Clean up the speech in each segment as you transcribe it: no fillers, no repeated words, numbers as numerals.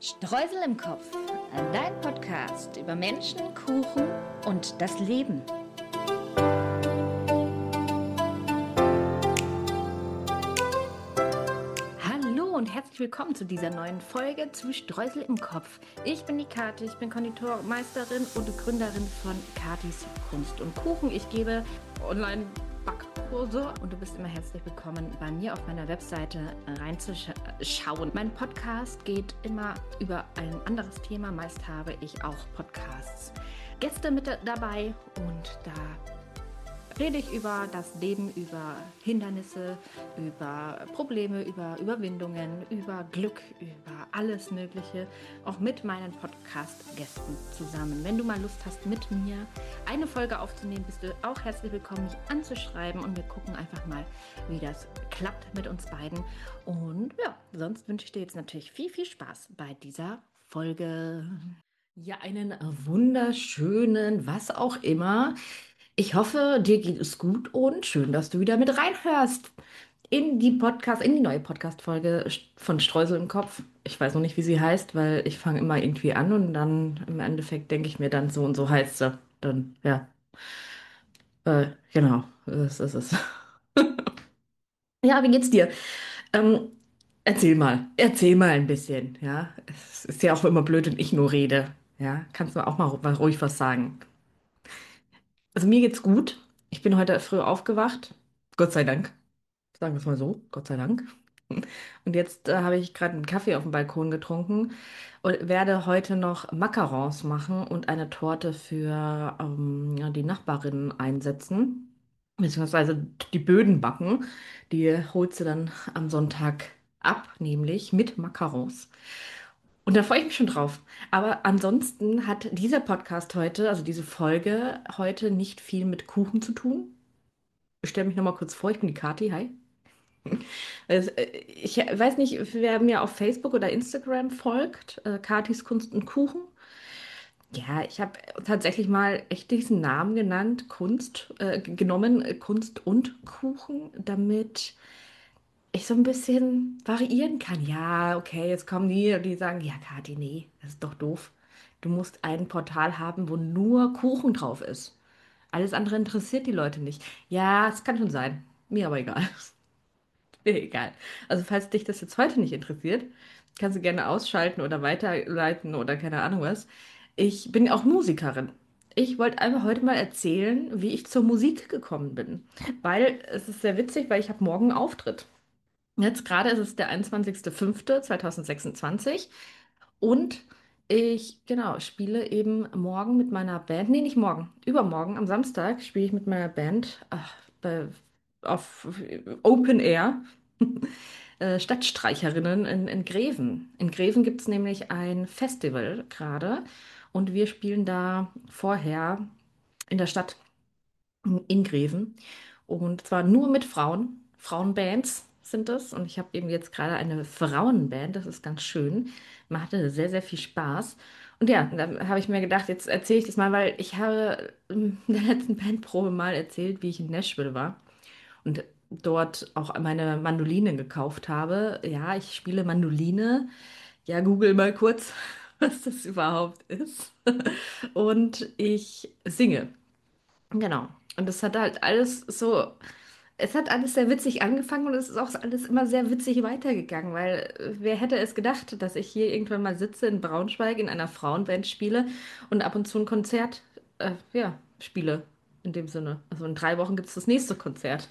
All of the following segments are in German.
Streusel im Kopf, dein Podcast über Menschen, Kuchen und das Leben. Hallo und herzlich willkommen zu dieser neuen Folge zu Streusel im Kopf. Ich bin die Kathi, ich bin Konditormeisterin und Gründerin von Kathis Kunst und Kuchen. Ich gebe Online-Backkurse und du bist immer herzlich willkommen, bei mir auf meiner Webseite reinzuschauen. Mein Podcast geht immer über ein anderes Thema. Meist habe ich auch Podcasts Gäste mit dabei und da rede ich über das Leben, über Hindernisse, über Probleme, über Überwindungen, über Glück, über alles Mögliche, auch mit meinen Podcast-Gästen zusammen. Wenn du mal Lust hast, mit mir eine Folge aufzunehmen, bist du auch herzlich willkommen, mich anzuschreiben und wir gucken einfach mal, wie das klappt mit uns beiden. Und ja, sonst wünsche ich dir jetzt natürlich viel, viel Spaß bei dieser Folge. Ja, einen wunderschönen, was auch immer. Ich hoffe, dir geht es gut und schön, dass du wieder mit reinhörst in die neue Podcast-Folge von Streusel im Kopf. Ich weiß noch nicht, wie sie heißt, weil ich fange immer irgendwie an und dann im Endeffekt denke ich mir dann so und so heißt sie. Dann, ja, genau, das ist es. Ja, wie geht's dir? Ähm, erzähl mal ein bisschen, ja. Es ist ja auch immer blöd, wenn ich nur rede, ja. Kannst du auch mal ruhig was sagen? Also mir geht's gut. Ich bin heute früh aufgewacht. Gott sei Dank. Sagen wir es mal so. Gott sei Dank. Und jetzt habe ich gerade einen Kaffee auf dem Balkon getrunken und werde heute noch Macarons machen und eine Torte für ja, die Nachbarin einsetzen. Beziehungsweise die Böden backen. Die holt sie dann am Sonntag ab, nämlich mit Macarons. Und da freue ich mich schon drauf. Aber ansonsten hat dieser Podcast heute, also diese Folge heute nicht viel mit Kuchen zu tun. Ich stelle mich nochmal kurz vor, ich bin die Kathi, hi. Ich weiß nicht, wer mir auf Facebook oder Instagram folgt, Kathis Kunst und Kuchen. Ja, ich habe tatsächlich mal echt diesen Namen genannt, genommen, Kunst und Kuchen, damit ich so ein bisschen variieren kann. Ja, okay, jetzt kommen die sagen, ja, Kathi, nee, das ist doch doof. Du musst ein Portal haben, wo nur Kuchen drauf ist. Alles andere interessiert die Leute nicht. Ja, es kann schon sein. Mir aber egal. Mir egal. Also, falls dich das jetzt heute nicht interessiert, kannst du gerne ausschalten oder weiterleiten oder keine Ahnung was. Ich bin auch Musikerin. Ich wollte einfach heute mal erzählen, wie ich zur Musik gekommen bin. Weil es ist sehr witzig, weil ich habe morgen einen Auftritt. Jetzt gerade ist es der 21.05.2026 und ich, genau, spiele eben morgen mit meiner Band, nee, nicht morgen, übermorgen, am Samstag spiele ich mit meiner Band auf Open Air Stadtstreicherinnen in Greven. In Greven gibt es nämlich ein Festival gerade und wir spielen da vorher in der Stadt in Greven. Und zwar nur mit Frauen. Frauenbands sind es. Und ich habe eben jetzt gerade eine Frauenband. Das ist ganz schön. Machte sehr, sehr viel Spaß. Und ja, da habe ich mir gedacht, jetzt erzähle ich das mal, weil ich habe in der letzten Bandprobe mal erzählt, wie ich in Nashville war und dort auch meine Mandoline gekauft habe. Ja, ich spiele Mandoline. Ja, google mal kurz, was das überhaupt ist. Und ich singe. Genau. Und es hat halt alles so, es hat alles sehr witzig angefangen und es ist auch alles immer sehr witzig weitergegangen, weil wer hätte es gedacht, dass ich hier irgendwann mal sitze in Braunschweig in einer Frauenband spiele und ab und zu ein Konzert, ja, spiele in dem Sinne. Also in 3 Wochen gibt es das nächste Konzert.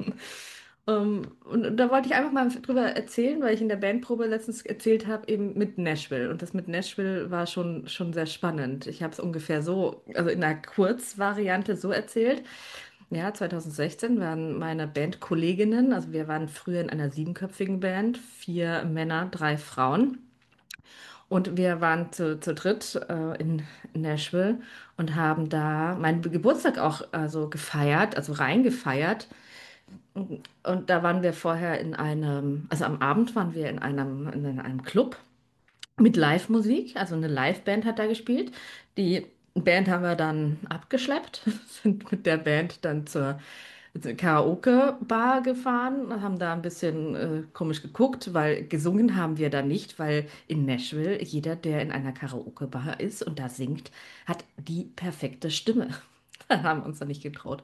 Und da wollte ich einfach mal drüber erzählen, weil ich in der Bandprobe letztens erzählt habe, eben mit Nashville. Und das mit Nashville war schon sehr spannend. Ich habe es ungefähr so, also in einer Kurzvariante so erzählt. Ja, 2016 waren meine Bandkolleginnen, also wir waren früher in einer siebenköpfigen Band, 4 Männer, 3 Frauen. Und wir waren zu dritt in Nashville und haben da meinen Geburtstag auch also gefeiert, also reingefeiert. Und da waren wir vorher also am Abend waren wir in einem Club mit Live-Musik, also eine Live-Band hat da gespielt. Die Band haben wir dann abgeschleppt, sind mit der Band dann Karaoke-Bar gefahren, haben da ein bisschen komisch geguckt, weil gesungen haben wir da nicht, weil in Nashville jeder, der in einer Karaoke-Bar ist und da singt, hat die perfekte Stimme. Da haben wir uns da nicht getraut.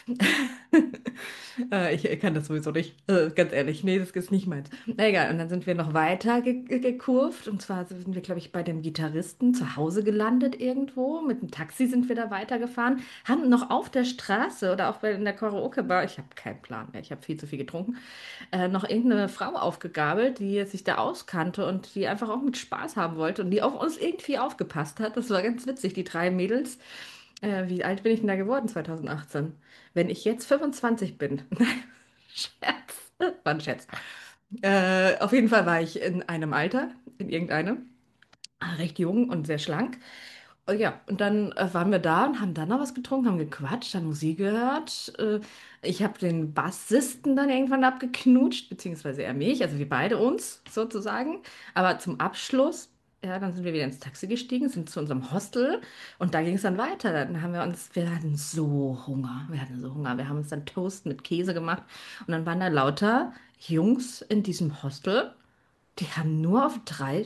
Ich kann das sowieso nicht. Ganz ehrlich, nee, das ist nicht meins. Na egal, und dann sind wir noch weiter gekurvt. Und zwar sind wir, glaube ich, bei dem Gitarristen zu Hause gelandet irgendwo. Mit dem Taxi sind wir da weitergefahren. Haben noch auf der Straße oder auch in der Karaoke-Bar, ich habe keinen Plan mehr, ich habe viel zu viel getrunken, noch irgendeine Frau aufgegabelt, die sich da auskannte und die einfach auch mit Spaß haben wollte und die auf uns irgendwie aufgepasst hat. Das war ganz witzig, die drei Mädels. Wie alt bin ich denn da geworden 2018? Wenn ich jetzt 25 bin. Nein, Scherz. War ein Scherz. Auf jeden Fall war ich in einem Alter, in irgendeinem, recht jung und sehr schlank. Ja, und dann waren wir da und haben dann noch was getrunken, haben gequatscht, haben Musik gehört. Ich habe den Bassisten dann irgendwann abgeknutscht, beziehungsweise er mich, also wir beide uns sozusagen. Aber zum Abschluss, ja, dann sind wir wieder ins Taxi gestiegen, sind zu unserem Hostel und da ging es dann weiter. Dann haben wir hatten so Hunger, wir hatten so Hunger. Wir haben uns dann Toast mit Käse gemacht und dann waren da lauter Jungs in diesem Hostel, die haben nur auf drei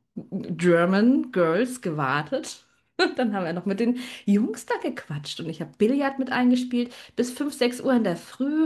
German Girls gewartet. Und dann haben wir noch mit den Jungs da gequatscht und ich habe Billard mit eingespielt bis 5, 6 Uhr in der Früh.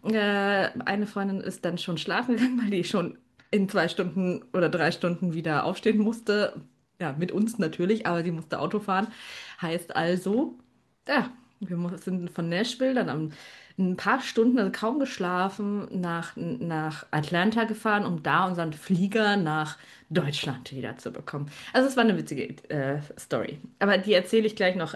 Eine Freundin ist dann schon schlafen gegangen, weil die schon in 2 Stunden oder 3 Stunden wieder aufstehen musste. Ja, mit uns natürlich, aber sie musste Auto fahren. Heißt also, ja, sind von Nashville dann ein paar Stunden, also kaum geschlafen, nach Atlanta gefahren, um da unseren Flieger nach Deutschland wieder zu bekommen. Also es war eine witzige Story. Aber die erzähle ich gleich noch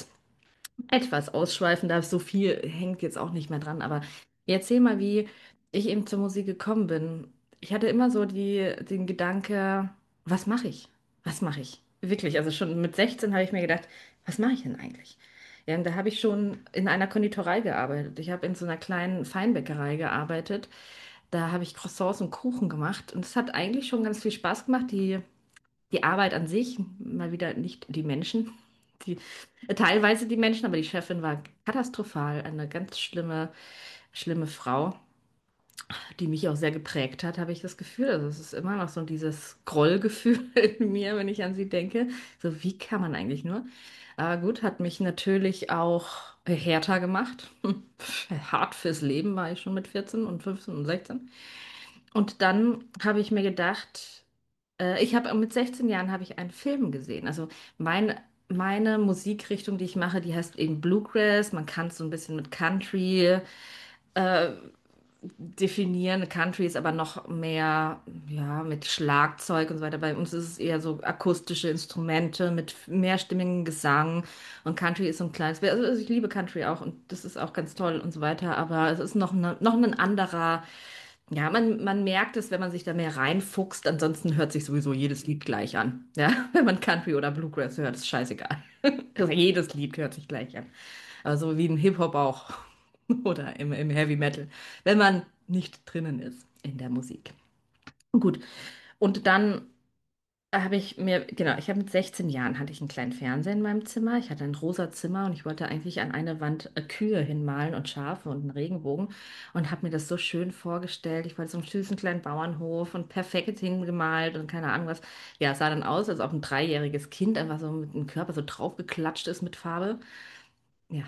etwas ausschweifender. So viel hängt jetzt auch nicht mehr dran. Aber ich erzähl mal, wie ich eben zur Musik gekommen bin. Ich hatte immer so den Gedanke, was mache ich? Was mache ich? Wirklich, also schon mit 16 habe ich mir gedacht, was mache ich denn eigentlich? Ja, und da habe ich schon in einer Konditorei gearbeitet. Ich habe in so einer kleinen Feinbäckerei gearbeitet. Da habe ich Croissants und Kuchen gemacht. Und es hat eigentlich schon ganz viel Spaß gemacht. Die Arbeit an sich, mal wieder nicht die Menschen, die, teilweise die Menschen, aber die Chefin war katastrophal, eine ganz schlimme Frau, die mich auch sehr geprägt hat, habe ich das Gefühl. Also es ist immer noch so dieses Grollgefühl in mir, wenn ich an sie denke. So, wie kann man eigentlich nur? Aber gut, hat mich natürlich auch härter gemacht. Hart fürs Leben war ich schon mit 14 und 15 und 16. Und dann habe ich mir gedacht, ich habe mit 16 Jahren habe ich einen Film gesehen. Also meine Musikrichtung, die ich mache, die heißt eben Bluegrass. Man kann es so ein bisschen mit Country äh, definieren. Country ist aber noch mehr, ja, mit Schlagzeug und so weiter. Bei uns ist es eher so akustische Instrumente mit mehrstimmigem Gesang. Und Country ist so ein kleines, also ich liebe Country auch und das ist auch ganz toll und so weiter. Aber es ist noch ein anderer. Ja, man merkt es, wenn man sich da mehr reinfuchst. Ansonsten hört sich sowieso jedes Lied gleich an. Ja, wenn man Country oder Bluegrass hört, ist scheißegal. Also jedes Lied hört sich gleich an. Also wie im Hip-Hop auch. Oder im Heavy Metal. Wenn man nicht drinnen ist in der Musik. Gut. Und dann genau, ich habe mit 16 Jahren hatte ich einen kleinen Fernseher in meinem Zimmer. Ich hatte ein rosa Zimmer und ich wollte eigentlich an eine Wand Kühe hinmalen und Schafe und einen Regenbogen und habe mir das so schön vorgestellt. Ich wollte so einen süßen kleinen Bauernhof und perfekt hingemalt und keine Ahnung was. Ja, es sah dann aus, als ob ein dreijähriges Kind einfach so mit dem Körper so draufgeklatscht ist mit Farbe. Ja,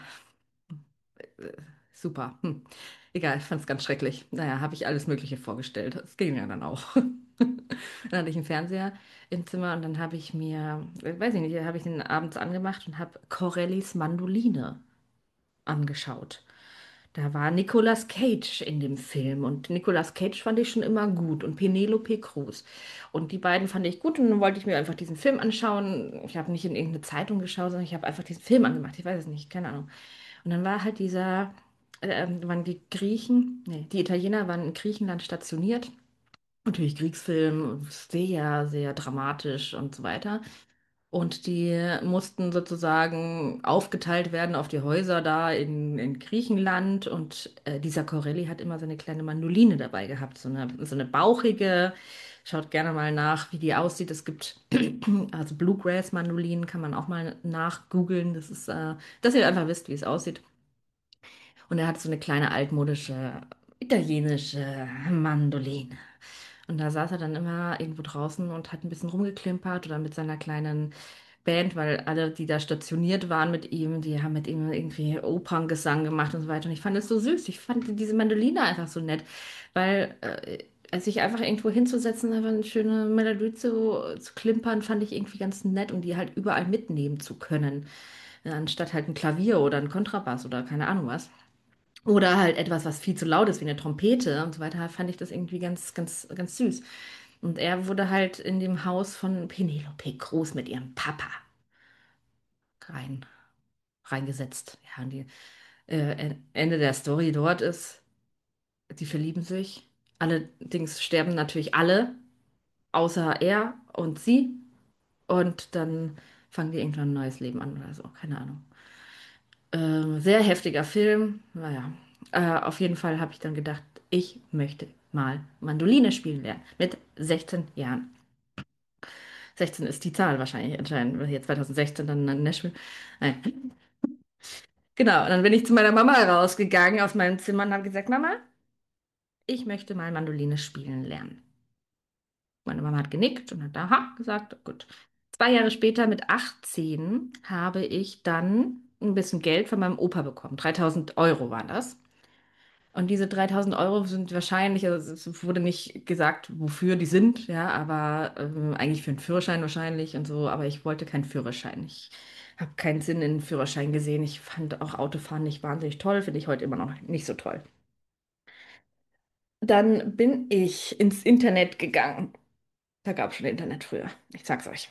super. Egal, ich fand es ganz schrecklich. Naja, habe ich alles Mögliche vorgestellt. Das ging ja dann auch. Dann hatte ich einen Fernseher im Zimmer und dann habe ich mir, weiß ich nicht, habe ich den abends angemacht und habe Corellis Mandoline angeschaut. Da war Nicolas Cage in dem Film und Nicolas Cage fand ich schon immer gut und Penelope Cruz. Und die beiden fand ich gut und dann wollte ich mir einfach diesen Film anschauen. Ich habe nicht in irgendeine Zeitung geschaut, sondern ich habe einfach diesen Film angemacht. Ich weiß es nicht, keine Ahnung. Und dann war halt waren die Griechen, nee, die Italiener waren in Griechenland stationiert. Natürlich Kriegsfilm, sehr, sehr dramatisch und so weiter. Und die mussten sozusagen aufgeteilt werden auf die Häuser da in Griechenland. Und dieser Corelli hat immer seine kleine Mandoline dabei gehabt, so eine bauchige. Schaut gerne mal nach, wie die aussieht. Es gibt also Bluegrass-Mandolinen, kann man auch mal nachgoogeln. Dass ihr einfach wisst, wie es aussieht. Und er hat so eine kleine altmodische italienische Mandoline. Und da saß er dann immer irgendwo draußen und hat ein bisschen rumgeklimpert oder mit seiner kleinen Band, weil alle, die da stationiert waren mit ihm, die haben mit ihm irgendwie Operngesang gemacht und so weiter. Und ich fand es so süß. Ich fand diese Mandoline einfach so nett, weil sich einfach irgendwo hinzusetzen, einfach eine schöne Melodie zu klimpern, fand ich irgendwie ganz nett und die halt überall mitnehmen zu können. Anstatt halt ein Klavier oder ein Kontrabass oder keine Ahnung was. Oder halt etwas, was viel zu laut ist, wie eine Trompete und so weiter, fand ich das irgendwie ganz, ganz, ganz süß. Und er wurde halt in dem Haus von Penelope Cruz mit ihrem Papa rein, reingesetzt. Ja, und die Ende der Story dort ist, die verlieben sich. Allerdings sterben natürlich alle, außer er und sie. Und dann fangen die irgendwann ein neues Leben an oder so, keine Ahnung. Sehr heftiger Film. Naja, auf jeden Fall habe ich dann gedacht, ich möchte mal Mandoline spielen lernen. Mit 16 Jahren. 16 ist die Zahl wahrscheinlich anscheinend. Hier 2016 dann in Nashville. Nein. Genau, und dann bin ich zu meiner Mama rausgegangen aus meinem Zimmer und habe gesagt, Mama, ich möchte mal Mandoline spielen lernen. Meine Mama hat genickt und hat aha gesagt, gut. 2 Jahre später, mit 18, habe ich dann ein bisschen Geld von meinem Opa bekommen. 3.000 € waren das. Und diese 3.000 € sind wahrscheinlich, also es wurde nicht gesagt, wofür die sind, ja, aber eigentlich für einen Führerschein wahrscheinlich und so, aber ich wollte keinen Führerschein. Ich habe keinen Sinn in einen Führerschein gesehen. Ich fand auch Autofahren nicht wahnsinnig toll, finde ich heute immer noch nicht so toll. Dann bin ich ins Internet gegangen. Da gab es schon Internet früher, ich sag's euch.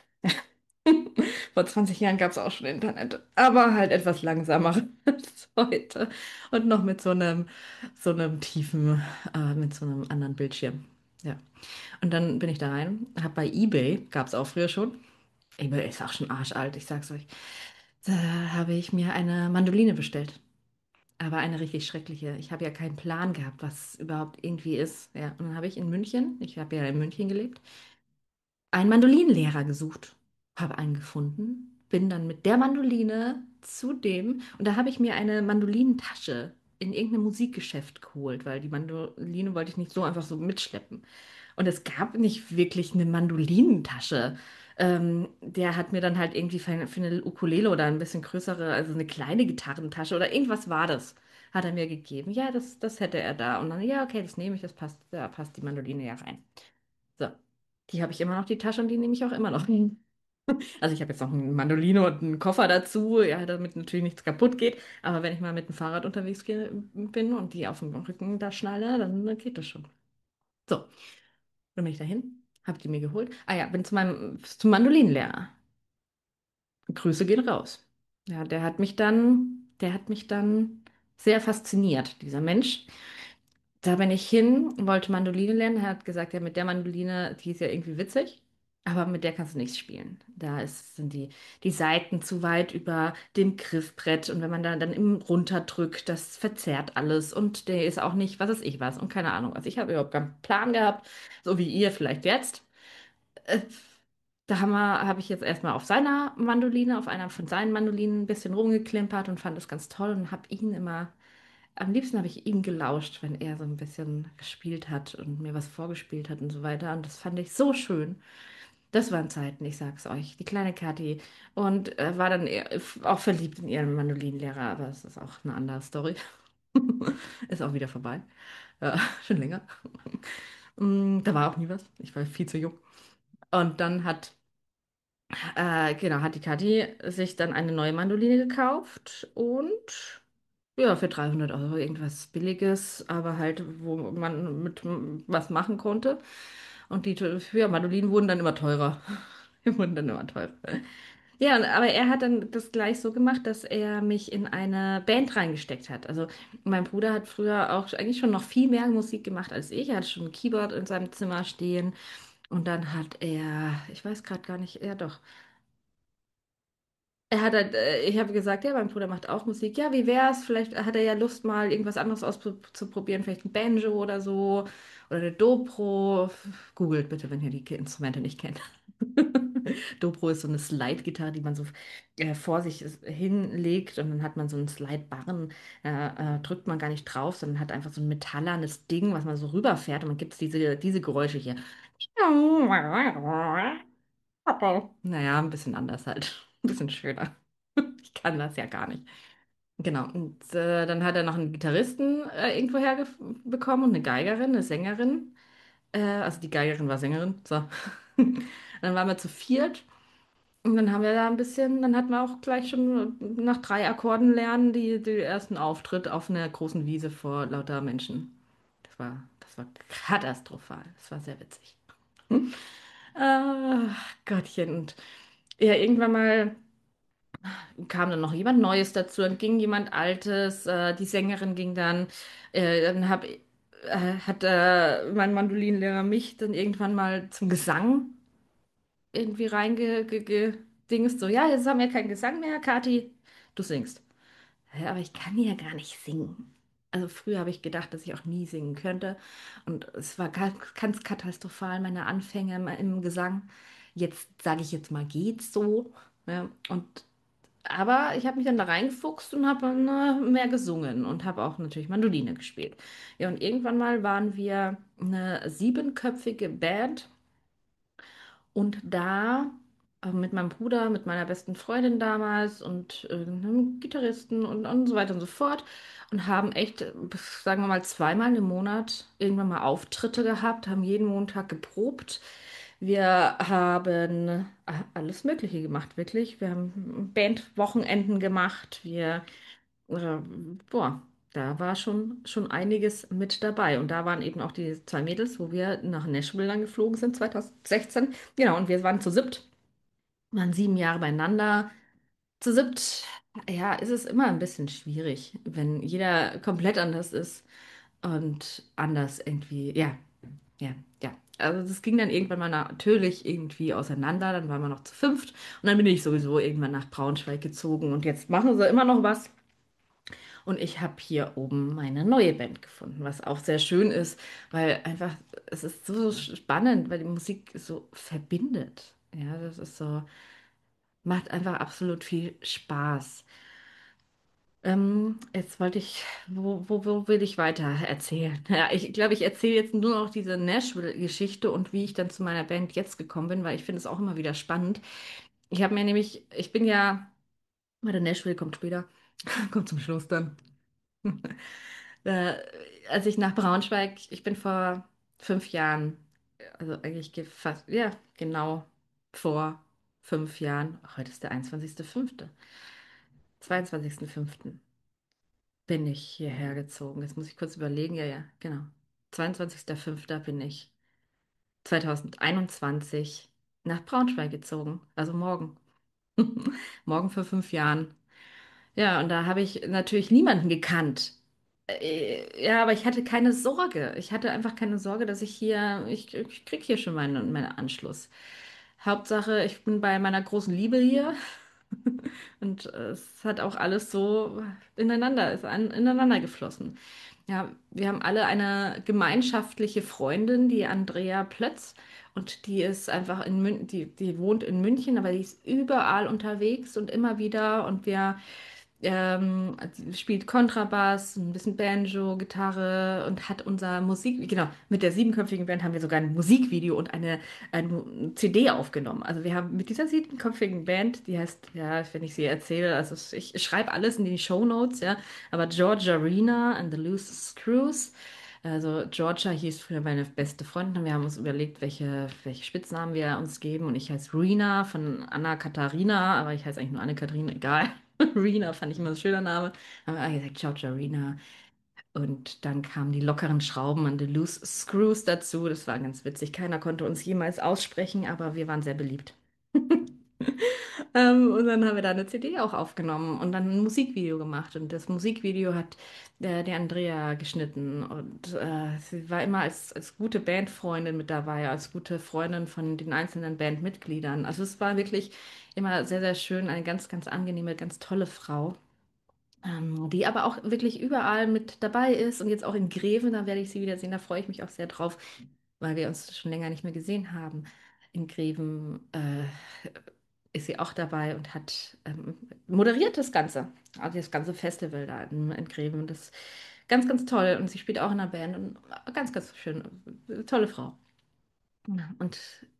Vor 20 Jahren gab es auch schon Internet, aber halt etwas langsamer als heute und noch mit so einem tiefen, mit so einem anderen Bildschirm. Ja. Und dann bin ich da rein, habe bei eBay, gab es auch früher schon, eBay ist auch schon arschalt, ich sag's euch, da habe ich mir eine Mandoline bestellt. Aber eine richtig schreckliche. Ich habe ja keinen Plan gehabt, was überhaupt irgendwie ist. Ja, und dann habe ich in München, ich habe ja in München gelebt, einen Mandolinenlehrer gesucht, habe einen gefunden, bin dann mit der Mandoline zu dem und da habe ich mir eine Mandolinentasche in irgendeinem Musikgeschäft geholt, weil die Mandoline wollte ich nicht so einfach so mitschleppen. Und es gab nicht wirklich eine Mandolinentasche. Der hat mir dann halt irgendwie für eine Ukulele oder ein bisschen größere, also eine kleine Gitarrentasche oder irgendwas war das, hat er mir gegeben. Ja, das hätte er da. Und dann, ja, okay, das nehme ich, das passt, da passt die Mandoline ja rein. So, die habe ich immer noch, die Tasche, und die nehme ich auch immer noch. Also ich habe jetzt noch eine Mandoline und einen Koffer dazu, ja, damit natürlich nichts kaputt geht. Aber wenn ich mal mit dem Fahrrad unterwegs bin und die auf dem Rücken da schnalle, dann geht das schon. So, dann bin ich dahin, habe die mir geholt. Ah ja, bin zum Mandolinenlehrer. Grüße gehen raus. Ja, der hat mich dann sehr fasziniert, dieser Mensch. Da bin ich hin, wollte Mandoline lernen. Er hat gesagt, ja, mit der Mandoline, die ist ja irgendwie witzig, aber mit der kannst du nichts spielen. Sind die Saiten zu weit über dem Griffbrett und wenn man da dann im runterdrückt, das verzerrt alles und der ist auch nicht, was weiß ich was und keine Ahnung was. Ich habe überhaupt keinen Plan gehabt, so wie ihr vielleicht jetzt. Äh, Da habe ich jetzt erstmal auf seiner Mandoline, auf einer von seinen Mandolinen ein bisschen rumgeklimpert und fand das ganz toll und habe ihn immer am liebsten habe ich ihm gelauscht, wenn er so ein bisschen gespielt hat und mir was vorgespielt hat und so weiter. Und das fand ich so schön. Das waren Zeiten, ich sag's euch. Die kleine Kathi. Und war dann auch verliebt in ihren Mandolinenlehrer, aber es ist auch eine andere Story. Ist auch wieder vorbei. Ja, schon länger. Da war auch nie was. Ich war viel zu jung. Und dann genau, hat die Kathi sich dann eine neue Mandoline gekauft und ja, für 300 € irgendwas Billiges, aber halt, wo man mit was machen konnte. Und die ja, Mandolinen wurden dann immer teurer. Die wurden dann immer teurer. Ja, aber er hat dann das gleich so gemacht, dass er mich in eine Band reingesteckt hat. Also mein Bruder hat früher auch eigentlich schon noch viel mehr Musik gemacht als ich. Er hatte schon ein Keyboard in seinem Zimmer stehen. Und dann hat er, ich weiß gerade gar nicht, ja doch. Er hat halt, ich habe gesagt, ja, mein Bruder macht auch Musik. Ja, wie wär's? Vielleicht hat er ja Lust, mal irgendwas anderes auszuprobieren, vielleicht ein Banjo oder so oder eine Dobro. Googelt bitte, wenn ihr die Instrumente nicht kennt. Dobro ist so eine Slide-Gitarre, die man so vor sich hinlegt und dann hat man so einen Slide-Barren, drückt man gar nicht drauf, sondern hat einfach so ein metallernes Ding, was man so rüberfährt und dann gibt es diese Geräusche hier. Naja, ein bisschen anders halt. Ein bisschen schöner. Ich kann das ja gar nicht. Genau. Und dann hat er noch einen Gitarristen irgendwo herbekommen und eine Geigerin, eine Sängerin. Also die Geigerin war Sängerin. So. Dann waren wir zu viert. Und dann haben wir da ein bisschen, dann hatten wir auch gleich schon nach 3 Akkorden lernen die ersten Auftritt auf einer großen Wiese vor lauter Menschen. Das war katastrophal. Das war sehr witzig. Gottchen. Und ja, irgendwann mal kam dann noch jemand Neues dazu, dann ging jemand Altes, die Sängerin ging dann, hat mein Mandolinenlehrer mich dann irgendwann mal zum Gesang irgendwie reingedingst, so, ja, jetzt haben wir keinen Gesang mehr, Kathi, du singst. Hä, aber ich kann ja gar nicht singen. Also früher habe ich gedacht, dass ich auch nie singen könnte. Und es war ganz katastrophal, meine Anfänge im Gesang. Jetzt sage ich jetzt mal, geht's so. Ja, aber ich habe mich dann da reingefuchst und habe mehr gesungen und habe auch natürlich Mandoline gespielt. Ja, und irgendwann mal waren wir eine 7-köpfige Band und da mit meinem Bruder, mit meiner besten Freundin damals und einem Gitarristen und so weiter und so fort und haben echt, sagen wir mal, zweimal im Monat irgendwann mal Auftritte gehabt, haben jeden Montag geprobt. Wir haben alles Mögliche gemacht, wirklich. Wir haben Bandwochenenden gemacht. Äh, boah, da war schon einiges mit dabei. Und da waren eben auch die 2 Mädels, wo wir nach Nashville dann geflogen sind, 2016. Genau, und wir waren zu siebt, waren 7 Jahre beieinander. Zu siebt, ja, ist es immer ein bisschen schwierig, wenn jeder komplett anders ist und anders irgendwie, ja, ja, ja. Also das ging dann irgendwann mal natürlich irgendwie auseinander. Dann waren wir noch zu fünft und dann bin ich sowieso irgendwann nach Braunschweig gezogen und jetzt machen sie immer noch was. Und ich habe hier oben meine neue Band gefunden, was auch sehr schön ist, weil einfach, es ist so spannend, weil die Musik so verbindet. Ja, das ist so, macht einfach absolut viel Spaß. Jetzt wollte ich, wo will ich weiter erzählen? Ja, ich glaube, ich erzähle jetzt nur noch diese Nashville-Geschichte und wie ich dann zu meiner Band jetzt gekommen bin, weil ich finde es auch immer wieder spannend. Ich habe mir nämlich, ich bin ja, warte, Nashville kommt später, kommt zum Schluss dann. Äh, Als ich nach Braunschweig, ich bin vor 5 Jahren, also eigentlich fast, ja, genau vor 5 Jahren, heute ist der 21.05., 22.05. bin ich hierher gezogen. Jetzt muss ich kurz überlegen, ja, ja, genau. 22.05. bin ich 2021 nach Braunschweig gezogen, also morgen. Morgen vor 5 Jahren. Ja, und da habe ich natürlich niemanden gekannt. Ja, aber ich hatte keine Sorge. Ich hatte einfach keine Sorge, dass ich krieg hier schon meinen Anschluss. Hauptsache, ich bin bei meiner großen Liebe hier und es hat auch alles so ineinander geflossen. Ja, wir haben alle eine gemeinschaftliche Freundin, die Andrea Plötz, und die ist einfach die wohnt in München, aber die ist überall unterwegs und immer wieder und sie spielt Kontrabass, ein bisschen Banjo, Gitarre und hat unser genau, mit der 7-köpfigen Band haben wir sogar ein Musikvideo und eine CD aufgenommen. Also wir haben mit dieser 7-köpfigen Band, die heißt, ja, wenn ich sie erzähle, also ich schreibe alles in die Shownotes, ja, aber Georgia Rena and the Loose Screws. Also Georgia hieß früher meine beste Freundin und wir haben uns überlegt, welche Spitznamen wir uns geben. Und ich heiße Rena von Anna Katharina, aber ich heiße eigentlich nur Anne-Katharina, egal. Rena fand ich immer ein schöner Name. Haben wir gesagt, Georgia Rena. Und dann kamen die lockeren Schrauben und die Loose Screws dazu. Das war ganz witzig. Keiner konnte uns jemals aussprechen, aber wir waren sehr beliebt. Und dann haben wir da eine CD auch aufgenommen und dann ein Musikvideo gemacht. Und das Musikvideo hat die Andrea geschnitten. Und sie war immer als gute Bandfreundin mit dabei, als gute Freundin von den einzelnen Bandmitgliedern. Also es war wirklich immer sehr, sehr schön. Eine ganz, ganz angenehme, ganz tolle Frau. Die aber auch wirklich überall mit dabei ist und jetzt auch in Greven, da werde ich sie wiedersehen, da freue ich mich auch sehr drauf, weil wir uns schon länger nicht mehr gesehen haben. in Greven ist sie auch dabei und hat moderiert das Ganze, also das ganze Festival da in Greven. Das ist ganz, ganz toll und sie spielt auch in einer Band und ganz, ganz schön, tolle Frau. Ja, und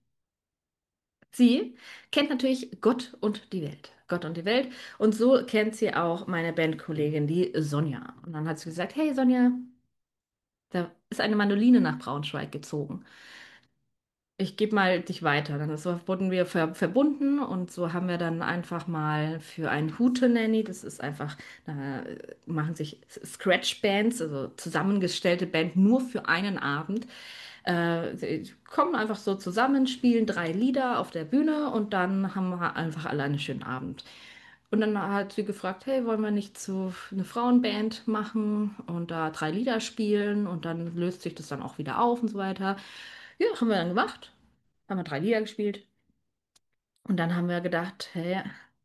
sie kennt natürlich Gott und die Welt. Gott und die Welt. Und so kennt sie auch meine Bandkollegin, die Sonja. Und dann hat sie gesagt, hey Sonja, da ist eine Mandoline nach Braunschweig gezogen. Ich gebe mal dich weiter. Wurden wir verbunden und so haben wir dann einfach mal für ein Hootenanny, das ist einfach, machen sich Scratch-Bands, also zusammengestellte Band nur für einen Abend. Sie kommen einfach so zusammen, spielen 3 Lieder auf der Bühne und dann haben wir einfach alle einen schönen Abend. Und dann hat sie gefragt, hey, wollen wir nicht so eine Frauenband machen und da 3 Lieder spielen und dann löst sich das dann auch wieder auf und so weiter. Ja, haben wir dann gemacht, haben wir 3 Lieder gespielt und dann haben wir gedacht, hey,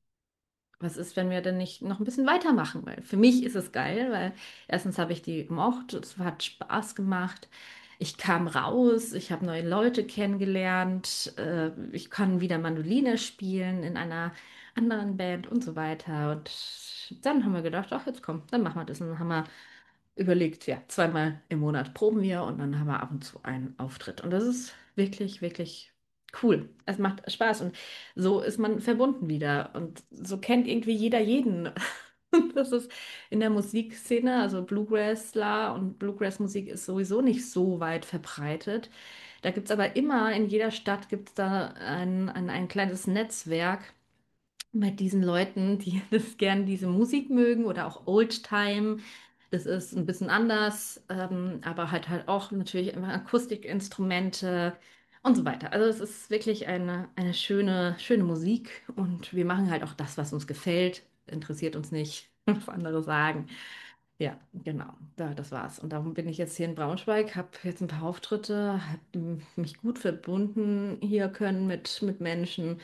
was ist, wenn wir denn nicht noch ein bisschen weitermachen? Weil für mich ist es geil, weil erstens habe ich die gemocht, es hat Spaß gemacht. Ich kam raus, ich habe neue Leute kennengelernt, ich kann wieder Mandoline spielen in einer anderen Band und so weiter. Und dann haben wir gedacht, ach, jetzt komm, dann machen wir das. Und dann haben wir überlegt, ja, 2-mal im Monat proben wir und dann haben wir ab und zu einen Auftritt. Und das ist wirklich, wirklich cool. Es macht Spaß und so ist man verbunden wieder. Und so kennt irgendwie jeder jeden. Das ist in der Musikszene, also Bluegrassler und Bluegrass-Musik ist sowieso nicht so weit verbreitet. Da gibt es aber immer, in jeder Stadt gibt es da ein kleines Netzwerk mit diesen Leuten, die das gern diese Musik mögen oder auch Oldtime. Das ist ein bisschen anders, aber halt auch natürlich immer Akustikinstrumente und so weiter. Also es ist wirklich eine schöne, schöne Musik und wir machen halt auch das, was uns gefällt. Interessiert uns nicht, was andere sagen. Ja, genau, das war's. Und darum bin ich jetzt hier in Braunschweig, habe jetzt ein paar Auftritte, habe mich gut verbunden hier können mit Menschen.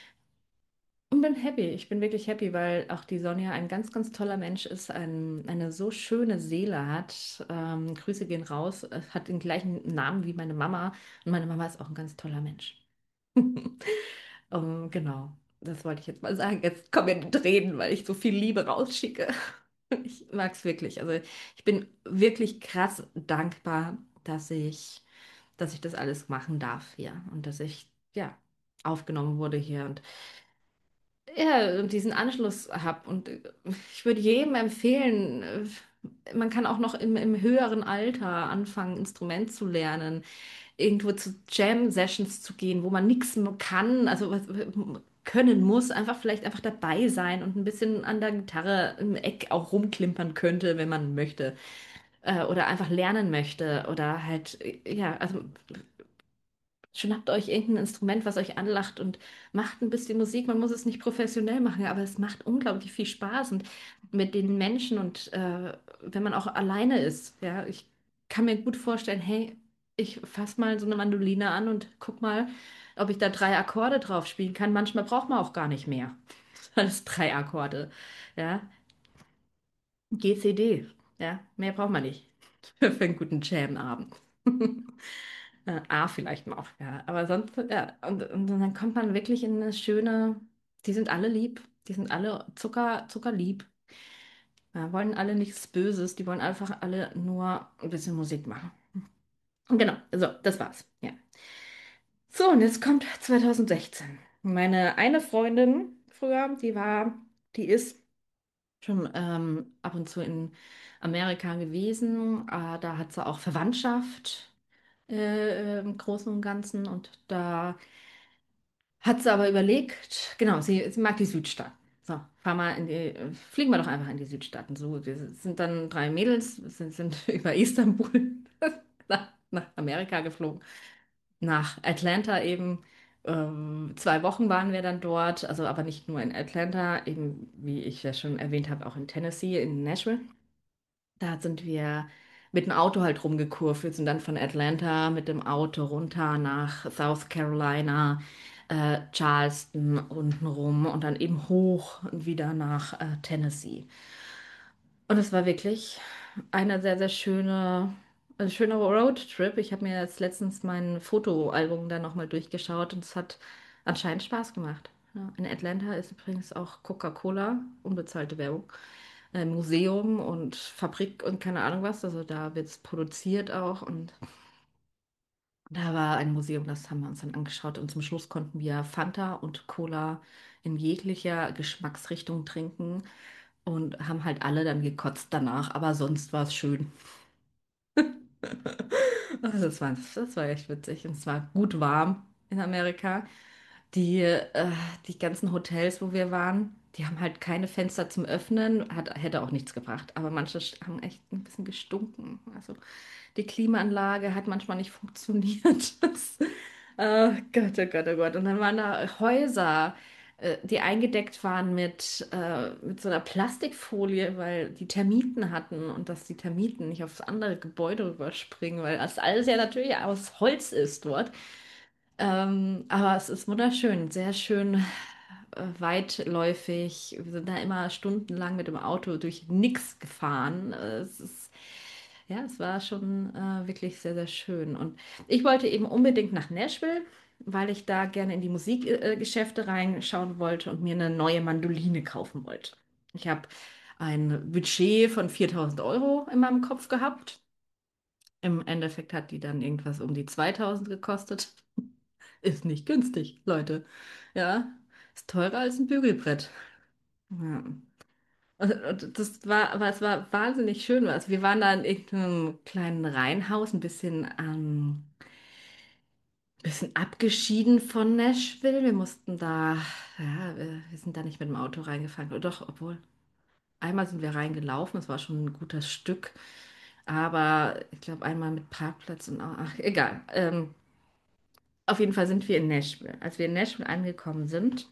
Und bin happy. Ich bin wirklich happy, weil auch die Sonja ein ganz, ganz toller Mensch ist, eine so schöne Seele hat. Grüße gehen raus. Hat den gleichen Namen wie meine Mama. Und meine Mama ist auch ein ganz toller Mensch. Genau, das wollte ich jetzt mal sagen. Jetzt kommen mir die Tränen, weil ich so viel Liebe rausschicke. Ich mag es wirklich. Also ich bin wirklich krass dankbar, dass ich das alles machen darf hier und dass ich ja aufgenommen wurde hier. Und ja, und diesen Anschluss habe. Und ich würde jedem empfehlen, man kann auch noch im höheren Alter anfangen, Instrument zu lernen, irgendwo zu Jam-Sessions zu gehen, wo man nichts mehr kann, also was können muss, einfach vielleicht einfach dabei sein und ein bisschen an der Gitarre im Eck auch rumklimpern könnte, wenn man möchte. Oder einfach lernen möchte. Oder halt, ja, also schnappt euch irgendein Instrument, was euch anlacht und macht ein bisschen Musik. Man muss es nicht professionell machen, aber es macht unglaublich viel Spaß und mit den Menschen und wenn man auch alleine ist, ja, ich kann mir gut vorstellen, hey, ich fasse mal so eine Mandoline an und guck mal, ob ich da 3 Akkorde drauf spielen kann. Manchmal braucht man auch gar nicht mehr als 3 Akkorde, ja. G, C, D, ja, mehr braucht man nicht für einen guten Jam-Abend. A vielleicht noch, ja. Aber sonst, ja. Und dann kommt man wirklich in eine schöne, die sind alle lieb, die sind alle zuckerlieb, ja, wollen alle nichts Böses, die wollen einfach alle nur ein bisschen Musik machen. Und genau, so, das war's, ja. So, und jetzt kommt 2016. Meine eine Freundin früher, die ist schon ab und zu in Amerika gewesen. Da hat sie auch Verwandtschaft im Großen und Ganzen. Und da hat sie aber überlegt, genau, sie mag die Südstaaten. So, fliegen wir doch einfach in die Südstaaten. So, wir sind dann 3 Mädels, sind über Istanbul nach Amerika geflogen, nach Atlanta eben. 2 Wochen waren wir dann dort, also aber nicht nur in Atlanta, eben wie ich ja schon erwähnt habe, auch in Tennessee, in Nashville. Da sind wir mit dem Auto halt rumgekurvt. Wir sind dann von Atlanta mit dem Auto runter nach South Carolina, Charleston unten rum und dann eben hoch und wieder nach Tennessee. Und es war wirklich eine sehr, sehr schöne. ein schöner Roadtrip. Ich habe mir jetzt letztens mein Fotoalbum da nochmal durchgeschaut und es hat anscheinend Spaß gemacht. Ja, in Atlanta ist übrigens auch Coca-Cola, unbezahlte Werbung, Museum und Fabrik und keine Ahnung was. Also da wird es produziert auch und da war ein Museum, das haben wir uns dann angeschaut und zum Schluss konnten wir Fanta und Cola in jeglicher Geschmacksrichtung trinken und haben halt alle dann gekotzt danach, aber sonst war es schön. Also das war echt witzig und es war gut warm in Amerika. Die ganzen Hotels, wo wir waren, die haben halt keine Fenster zum Öffnen, hätte auch nichts gebracht, aber manche haben echt ein bisschen gestunken. Also die Klimaanlage hat manchmal nicht funktioniert. Oh Gott, oh Gott, oh Gott. Und dann waren da Häuser, die eingedeckt waren mit so einer Plastikfolie, weil die Termiten hatten und dass die Termiten nicht aufs andere Gebäude rüberspringen, weil das alles ja natürlich aus Holz ist dort. Aber es ist wunderschön, sehr schön weitläufig. Wir sind da immer stundenlang mit dem Auto durch nix gefahren. Ja, es war schon wirklich sehr, sehr schön. Und ich wollte eben unbedingt nach Nashville, weil ich da gerne in die Musikgeschäfte reinschauen wollte und mir eine neue Mandoline kaufen wollte. Ich habe ein Budget von 4.000 € in meinem Kopf gehabt. Im Endeffekt hat die dann irgendwas um die 2.000 gekostet. Ist nicht günstig, Leute. Ja, ist teurer als ein Bügelbrett. Ja. Und aber es war wahnsinnig schön. Also wir waren da in irgendeinem kleinen Reihenhaus, ein bisschen abgeschieden von Nashville. Wir mussten da, ja, wir sind da nicht mit dem Auto reingefahren. Oder doch, obwohl, einmal sind wir reingelaufen, es war schon ein gutes Stück. Aber ich glaube, einmal mit Parkplatz und ach, egal. Auf jeden Fall sind wir in Nashville. Als wir in Nashville angekommen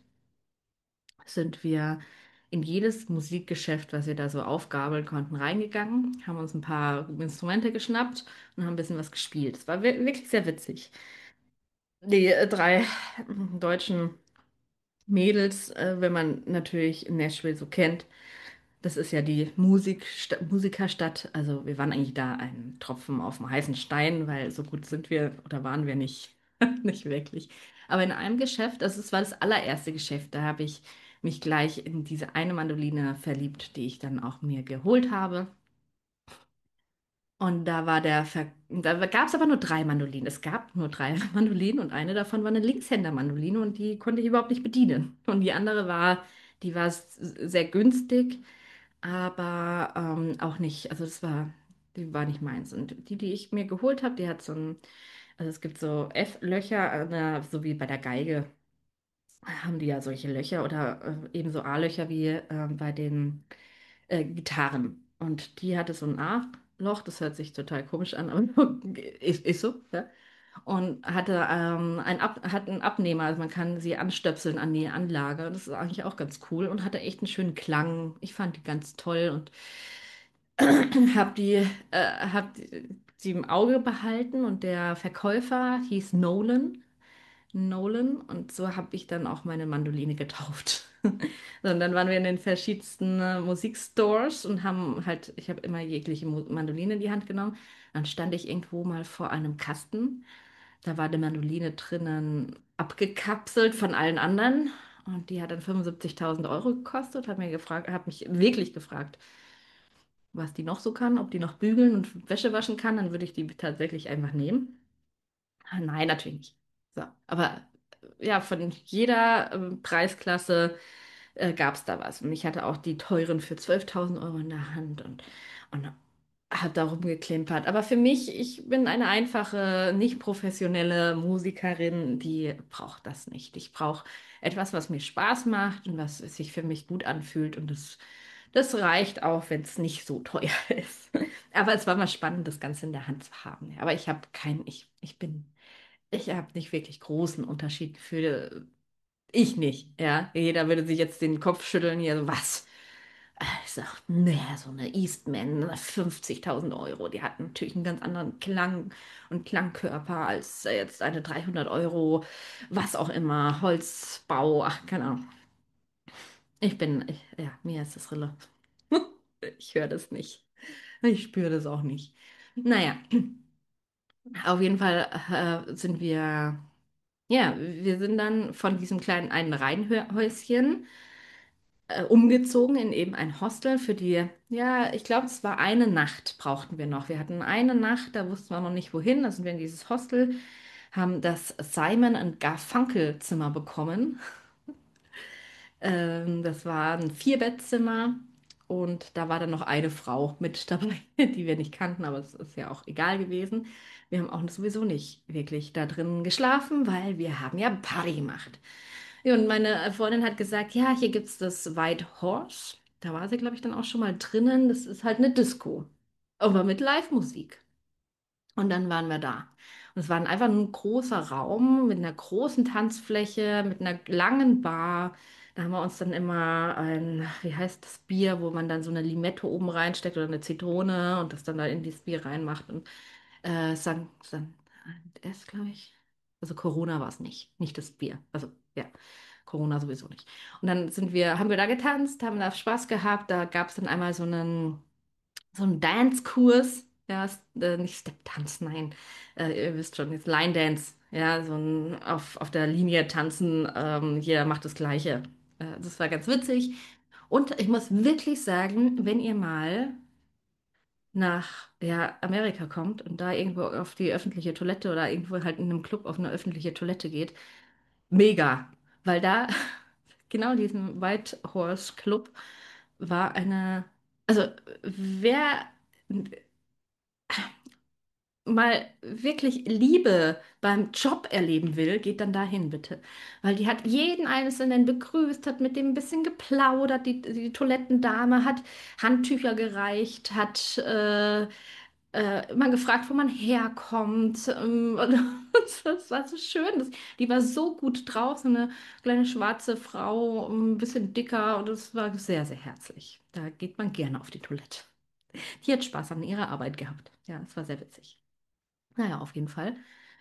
sind wir in jedes Musikgeschäft, was wir da so aufgabeln konnten, reingegangen, haben uns ein paar Instrumente geschnappt und haben ein bisschen was gespielt. Es war wirklich sehr witzig. Die drei deutschen Mädels, wenn man natürlich Nashville so kennt, das ist ja die Musikerstadt. Also wir waren eigentlich da ein Tropfen auf dem heißen Stein, weil so gut sind wir oder waren wir nicht, nicht wirklich. Aber in einem Geschäft, das war das allererste Geschäft, da habe ich mich gleich in diese eine Mandoline verliebt, die ich dann auch mir geholt habe. Und da gab es aber nur drei Mandolinen. Es gab nur drei Mandolinen und eine davon war eine Linkshänder-Mandoline und die konnte ich überhaupt nicht bedienen. Und die andere die war sehr günstig, aber auch nicht, also die war nicht meins. Und die ich mir geholt habe, die hat also es gibt so F-Löcher, so wie bei der Geige haben die ja solche Löcher oder ebenso A-Löcher wie bei den Gitarren. Und die hatte so ein A-Loch, das hört sich total komisch an, aber ist so, ja. Und hat einen Abnehmer, also man kann sie anstöpseln an die Anlage. Das ist eigentlich auch ganz cool und hatte echt einen schönen Klang. Ich fand die ganz toll und hab die im Auge behalten und der Verkäufer hieß Nolan und so habe ich dann auch meine Mandoline getauft. So, und dann waren wir in den verschiedensten Musikstores und ich habe immer jegliche Mandoline in die Hand genommen. Dann stand ich irgendwo mal vor einem Kasten. Da war eine Mandoline drinnen abgekapselt von allen anderen und die hat dann 75.000 € gekostet. Hat mich wirklich gefragt, was die noch so kann, ob die noch bügeln und Wäsche waschen kann. Dann würde ich die tatsächlich einfach nehmen. Nein, natürlich nicht. So, aber ja, von jeder Preisklasse gab es da was. Und ich hatte auch die teuren für 12.000 € in der Hand und habe da rumgeklimpert. Aber für mich, ich bin eine einfache, nicht professionelle Musikerin, die braucht das nicht. Ich brauche etwas, was mir Spaß macht und was sich für mich gut anfühlt. Und das reicht auch, wenn es nicht so teuer ist. Aber es war mal spannend, das Ganze in der Hand zu haben. Aber ich habe nicht wirklich großen Unterschied gefühlt. Ich nicht, ja. Jeder würde sich jetzt den Kopf schütteln hier, so, was? Ich sag, nee, so eine Eastman, 50.000 €, die hat natürlich einen ganz anderen Klang und Klangkörper als jetzt eine 300 €, was auch immer, Holzbau, ach, keine Ahnung. Ja, mir ist das Rille. Ich höre das nicht. Ich spüre das auch nicht. Naja, auf jeden Fall sind wir, ja, wir sind dann von diesem kleinen einen Reihenhäuschen umgezogen in eben ein Hostel für die, ja, ich glaube, es war eine Nacht brauchten wir noch. Wir hatten eine Nacht, da wussten wir noch nicht wohin. Da sind wir in dieses Hostel, haben das Simon and Garfunkel Zimmer bekommen. Das war ein Vierbettzimmer und da war dann noch eine Frau mit dabei, die wir nicht kannten, aber es ist ja auch egal gewesen. Wir haben auch sowieso nicht wirklich da drin geschlafen, weil wir haben ja Party gemacht. Ja, und meine Freundin hat gesagt, ja, hier gibt es das White Horse. Da war sie, glaube ich, dann auch schon mal drinnen. Das ist halt eine Disco, aber mit Live-Musik. Und dann waren wir da. Und es war einfach ein großer Raum mit einer großen Tanzfläche, mit einer langen Bar. Da haben wir uns dann immer ein, wie heißt das Bier, wo man dann so eine Limette oben reinsteckt oder eine Zitrone und das dann da in dieses Bier reinmacht. Und San S, glaube ich. Also Corona war es nicht, nicht das Bier. Also ja, Corona sowieso nicht. Und dann haben wir da getanzt, haben da Spaß gehabt. Da gab es dann einmal so einen Dance-Kurs, ja, nicht Step-Dance, nein, ihr wisst schon, jetzt Line-Dance, ja, so ein auf der Linie tanzen, jeder macht das Gleiche. Das war ganz witzig. Und ich muss wirklich sagen, wenn ihr mal nach ja, Amerika kommt und da irgendwo auf die öffentliche Toilette oder irgendwo halt in einem Club auf eine öffentliche Toilette geht, mega, weil da genau in diesem White Horse Club war also wer mal wirklich Liebe beim Job erleben will, geht dann dahin, bitte. Weil die hat jeden Einzelnen begrüßt, hat mit dem ein bisschen geplaudert, die Toilettendame hat Handtücher gereicht, hat immer gefragt, wo man herkommt. Und das war so schön. Die war so gut drauf, so eine kleine schwarze Frau, ein bisschen dicker und es war sehr, sehr herzlich. Da geht man gerne auf die Toilette. Die hat Spaß an ihrer Arbeit gehabt. Ja, es war sehr witzig. Naja, auf jeden Fall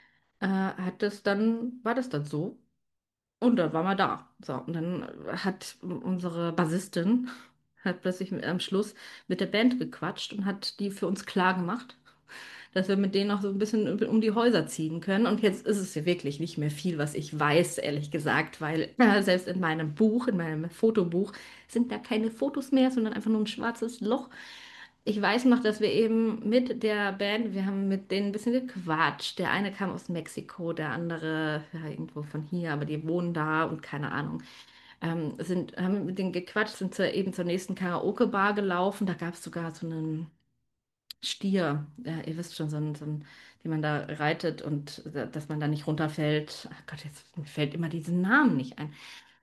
war das dann so. Und dann waren wir da. So, und dann hat unsere Bassistin hat plötzlich am Schluss mit der Band gequatscht und hat die für uns klar gemacht, dass wir mit denen auch so ein bisschen um die Häuser ziehen können. Und jetzt ist es ja wirklich nicht mehr viel, was ich weiß, ehrlich gesagt, weil selbst in meinem Buch, in meinem Fotobuch, sind da keine Fotos mehr, sondern einfach nur ein schwarzes Loch. Ich weiß noch, dass wir eben mit der Band, wir haben mit denen ein bisschen gequatscht. Der eine kam aus Mexiko, der andere ja, irgendwo von hier, aber die wohnen da und keine Ahnung. Haben mit denen gequatscht, sind eben zur nächsten Karaoke-Bar gelaufen. Da gab es sogar so einen Stier, ja, ihr wisst schon, den man da reitet und dass man da nicht runterfällt. Ach Gott, jetzt mir fällt immer diesen Namen nicht ein.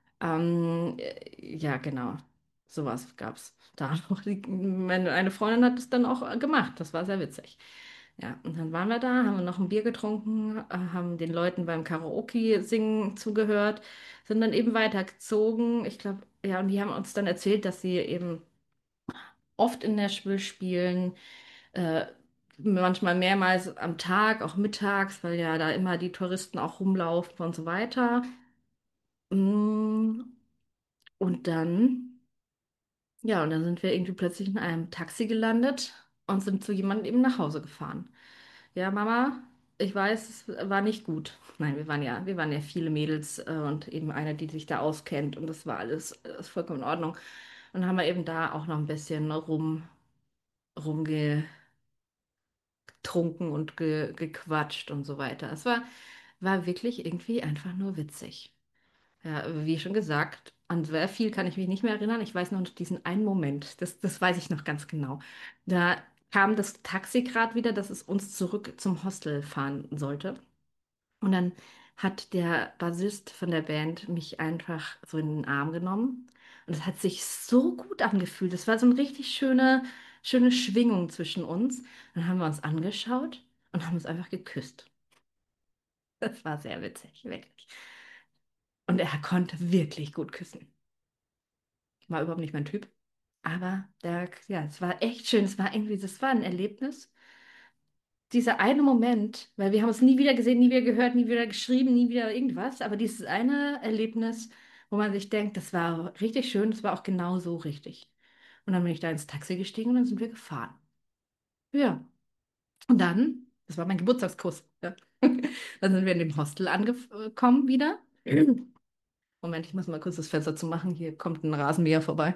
Ja, genau. Sowas gab es da noch. Eine Freundin hat es dann auch gemacht. Das war sehr witzig. Ja, und dann waren wir da, haben wir noch ein Bier getrunken, haben den Leuten beim Karaoke-Singen zugehört, sind dann eben weitergezogen. Ich glaube, ja, und die haben uns dann erzählt, dass sie eben oft in Nashville spielen, äh, manchmal mehrmals am Tag, auch mittags, weil ja da immer die Touristen auch rumlaufen und so weiter. Mm, Und dann, ja, und dann sind wir irgendwie plötzlich in einem Taxi gelandet und sind zu jemandem eben nach Hause gefahren. Ja, Mama, ich weiß, es war nicht gut. Nein, wir waren ja viele Mädels und eben eine, die sich da auskennt und das war alles vollkommen in Ordnung. Und dann haben wir eben da auch noch ein bisschen rumgetrunken und gequatscht und so weiter. War wirklich irgendwie einfach nur witzig. Ja, wie schon gesagt, an sehr viel kann ich mich nicht mehr erinnern. Ich weiß noch diesen einen Moment, das weiß ich noch ganz genau. Da kam das Taxi gerade wieder, dass es uns zurück zum Hostel fahren sollte. Und dann hat der Bassist von der Band mich einfach so in den Arm genommen. Und es hat sich so gut angefühlt. Es war so eine richtig schöne Schwingung zwischen uns. Dann haben wir uns angeschaut und haben uns einfach geküsst. Das war sehr witzig, wirklich. Und er konnte wirklich gut küssen. War überhaupt nicht mein Typ. Aber ja, es war echt schön. Das war ein Erlebnis. Dieser eine Moment, weil wir haben uns nie wieder gesehen, nie wieder gehört, nie wieder geschrieben, nie wieder irgendwas. Aber dieses eine Erlebnis, wo man sich denkt, das war richtig schön, das war auch genau so richtig. Und dann bin ich da ins Taxi gestiegen und dann sind wir gefahren. Ja, Und dann, das war mein Geburtstagskuss. Ja. Dann sind wir in dem Hostel angekommen wieder. Moment, ich muss mal kurz das Fenster zumachen. Hier kommt ein Rasenmäher vorbei.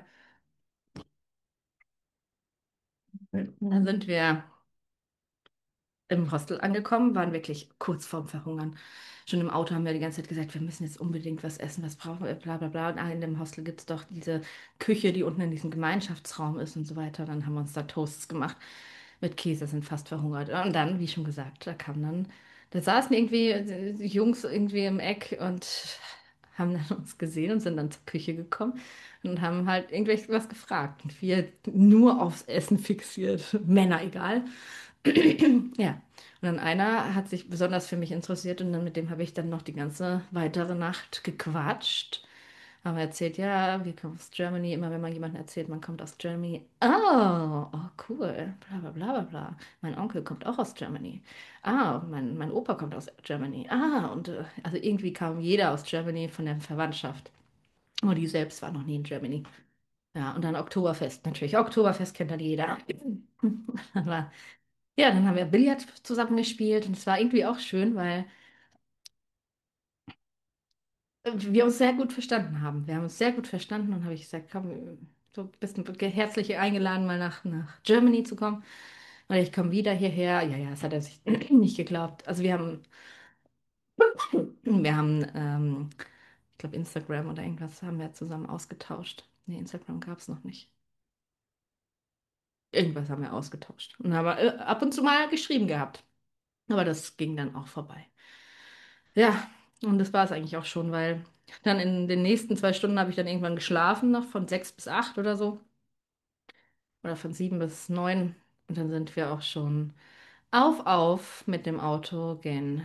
Und dann sind wir im Hostel angekommen, waren wirklich kurz vorm Verhungern. Schon im Auto haben wir die ganze Zeit gesagt, wir müssen jetzt unbedingt was essen, was brauchen wir, bla bla bla. Und in dem Hostel gibt es doch diese Küche, die unten in diesem Gemeinschaftsraum ist und so weiter. Dann haben wir uns da Toasts gemacht mit Käse, sind fast verhungert. Und dann, wie schon gesagt, da saßen irgendwie die Jungs irgendwie im Eck und haben dann uns gesehen und sind dann zur Küche gekommen und haben halt irgendwelches was gefragt. Und wir nur aufs Essen fixiert, Männer egal. Ja, und dann einer hat sich besonders für mich interessiert und dann mit dem habe ich dann noch die ganze weitere Nacht gequatscht. Haben wir erzählt, ja, wir kommen aus Germany. Immer wenn man jemandem erzählt, man kommt aus Germany. Oh, cool. Bla bla bla bla bla. Mein Onkel kommt auch aus Germany. Und mein Opa kommt aus Germany. Und also irgendwie kam jeder aus Germany von der Verwandtschaft. Nur die selbst war noch nie in Germany. Ja, und dann Oktoberfest natürlich. Oktoberfest kennt dann jeder. Dann war ja, dann haben wir Billard zusammen gespielt und es war irgendwie auch schön, weil wir uns sehr gut verstanden haben. Wir haben uns sehr gut verstanden und habe ich gesagt, komm, du bist herzlich eingeladen, mal nach Germany zu kommen. Und ich komme wieder hierher. Ja, ja, das hat er sich nicht geglaubt. Also wir haben, ich glaube, Instagram oder irgendwas haben wir zusammen ausgetauscht. Nee, Instagram gab es noch nicht. Irgendwas haben wir ausgetauscht. Und haben ab und zu mal geschrieben gehabt. Aber das ging dann auch vorbei. Ja, und das war es eigentlich auch schon, weil dann in den nächsten 2 Stunden habe ich dann irgendwann geschlafen, noch von 6 bis 8 oder so. Oder von 7 bis 9. Und dann sind wir auch schon auf mit dem Auto gen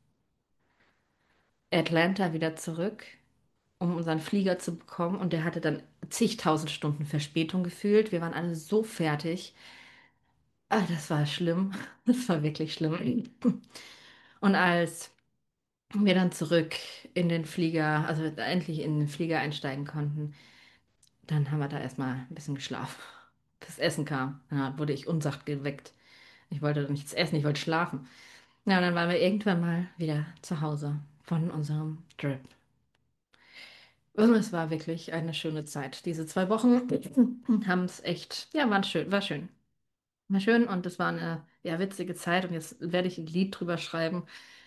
Atlanta wieder zurück, um unseren Flieger zu bekommen. Und der hatte dann zigtausend Stunden Verspätung gefühlt. Wir waren alle so fertig. Das war schlimm. Das war wirklich schlimm. Und als wir dann zurück in den Flieger, also endlich in den Flieger einsteigen konnten, dann haben wir da erstmal ein bisschen geschlafen. Das Essen kam. Ja, wurde ich unsacht geweckt. Ich wollte nichts essen, ich wollte schlafen. Ja, und dann waren wir irgendwann mal wieder zu Hause von unserem Trip. Und es war wirklich eine schöne Zeit. Diese 2 Wochen haben es echt, ja, waren schön, war schön. War schön und es war eine, ja, witzige Zeit. Und jetzt werde ich ein Lied drüber schreiben,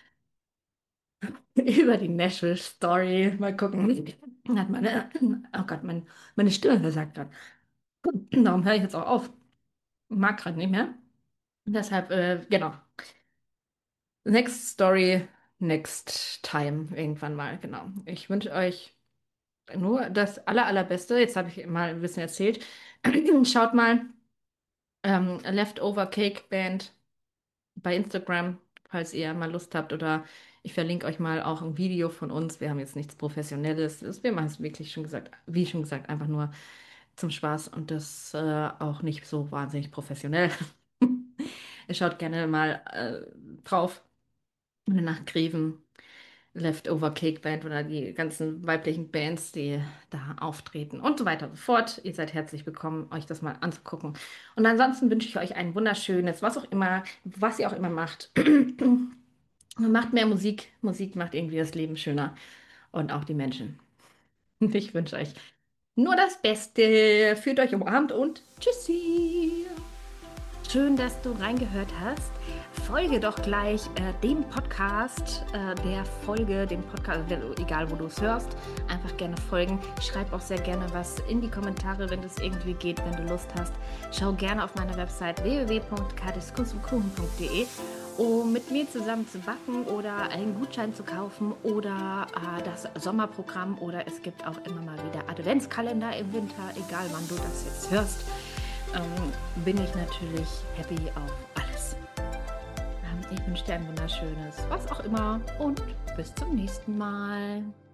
über die Nashville Story. Mal gucken. Oh Gott, meine Stimme versagt gerade. Darum höre ich jetzt auch auf. Mag gerade nicht mehr. Deshalb, genau. Next Story, next time, irgendwann mal, genau. Ich wünsche euch nur das Allerbeste. Jetzt habe ich mal ein bisschen erzählt. Schaut mal, Leftover Cake Band bei Instagram, falls ihr mal Lust habt. Oder ich verlinke euch mal auch ein Video von uns. Wir haben jetzt nichts Professionelles. Wir machen es wirklich schon gesagt, wie schon gesagt, einfach nur zum Spaß und das auch nicht so wahnsinnig professionell. Ihr schaut gerne mal drauf. Und nach Greven, Leftover Cake Band oder die ganzen weiblichen Bands, die da auftreten und so weiter und so fort. Ihr seid herzlich willkommen, euch das mal anzugucken. Und ansonsten wünsche ich euch ein wunderschönes, was auch immer, was ihr auch immer macht. Macht mehr Musik. Musik macht irgendwie das Leben schöner und auch die Menschen. Ich wünsche euch nur das Beste. Fühlt euch umarmt und tschüssi. Schön, dass du reingehört hast. Folge doch gleich dem Podcast, dem Podcast, egal wo du es hörst, einfach gerne folgen. Schreib auch sehr gerne was in die Kommentare, wenn es irgendwie geht, wenn du Lust hast. Schau gerne auf meiner Website www.katiskunstundkuchen.de, um mit mir zusammen zu backen oder einen Gutschein zu kaufen oder das Sommerprogramm oder es gibt auch immer mal wieder Adventskalender im Winter, egal wann du das jetzt hörst. Bin ich natürlich happy auf alles. Ich wünsche dir ein wunderschönes, was auch immer und bis zum nächsten Mal.